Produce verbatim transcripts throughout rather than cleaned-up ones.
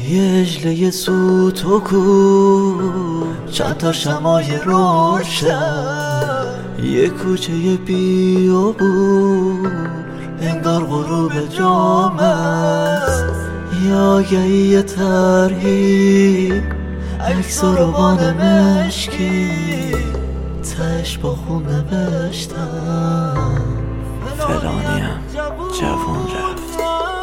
یه اجله سوت و کور، چند تا شمای روشن، یه کوچه بیابون انگار غروب جام است. یا یه ترهی عکس و روان مشکی، تش با خون نوشتم فلانیم جوون رفت.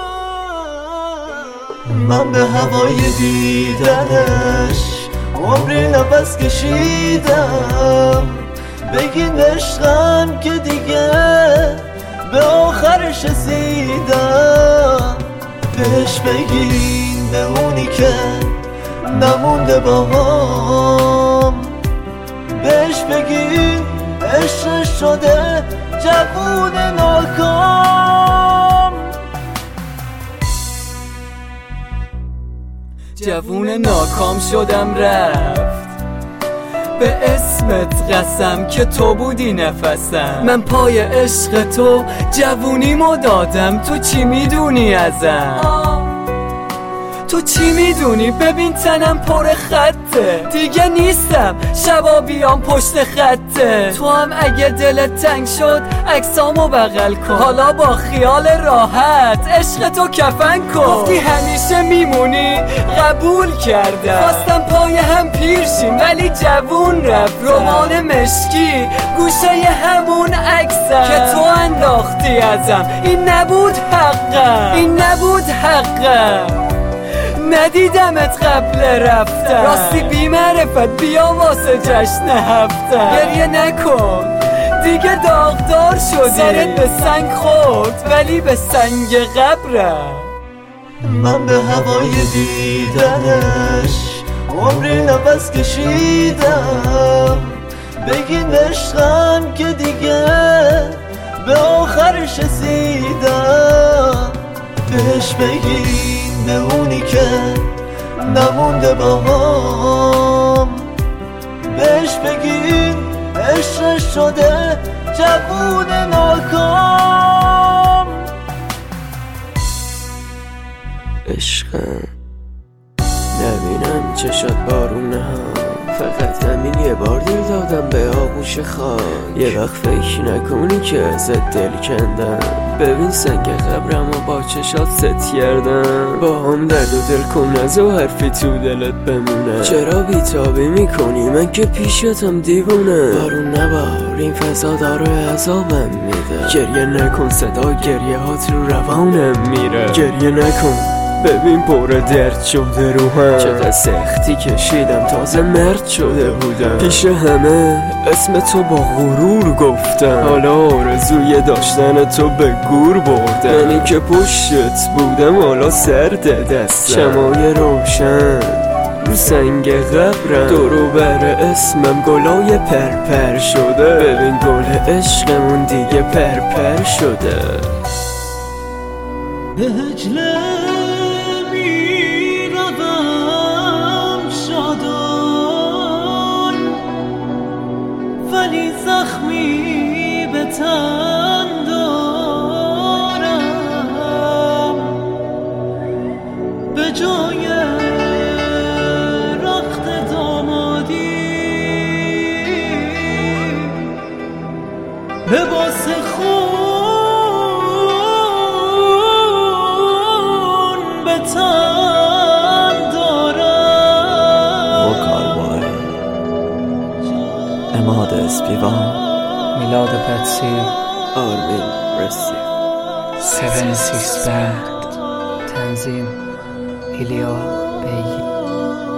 من به هوای دیدنش عمری نفس کشیدم. بگین عشقم که دیگه به آخرش رسیدم. بهش بگین به اونی که نمونده باهام، بهش بگین عشق شده جوون ناکام. جوون ناکام شدم رفت، به اسمت قسم که تو بودی نفسم. من پای عشق تو جوونیمو دادم، تو چی میدونی ازم؟ تو چی میدونی؟ ببین تنم پر خطه، دیگه نیستم شبا بیام پشت خطه. تو هم اگه دلت تنگ شد عکسامو بغل کن، حالا با خیال راحت عشق تو کفن کن. گفتی همیشه میمونی، قبول کردم. خواستم پای هم پیرشیم ولی جوون رفت. رمان مشکی گوشه همون عکسم که تو انداختی ازم. این نبود حقم، این نبود حقم. ندیدمت قبل رفتم، راستی بی معرفت بیا واسه جشن هفتم. گریه نکن دیگه داغدار شدی، سرت به سنگ خورد ولی به سنگ قبرم. من به هوای دیدنش عمری نفس کشیدم. بگین عشقم که دیگه به آخرش رسیدم. بهش بگین به اونی که نمونده باهام، بهش بگین عشق شده جوون ناکام. عشقم نبینم چشات بارونه ها، فقط همین یه بار دل دادم به آغوش خاک. یه وقت فکر نکنی که ازت دل کندم، ببین سنگ قبرم و با چشات ست کردم. با هم درد و دل کن نزو حرفی تو دلت بمونه. چرا بیتابی میکنی؟ من که پیشتم دیوونه. بارون نبار این فضا داره عذابم میده. گریه نکن صدا گریه هات رو روانم میره. گریه نکن ببین پر درد شده روحم. چقدر سختی کشیدم تازه مرد شده بودم. پیش همه اسم تو با غرور گفتم، حالا آرزوی داشتن تو به گور بردم. منی که پشتت بودم حالا سرد دستم. شمای روشن رو سنگ قبرم، دورو بر اسمم گلای پرپر شده. ببین گل عشقمون دیگه پرپر شده. هجله ولی زخمی به تن دارم، به جای رخت دامادی لباس خون به تن دارم. وکالبای اماد اسپیوان، میلاد پتسی، آرمین رسی، سیون سیکس بند، تنظیم ایلیا بیگی.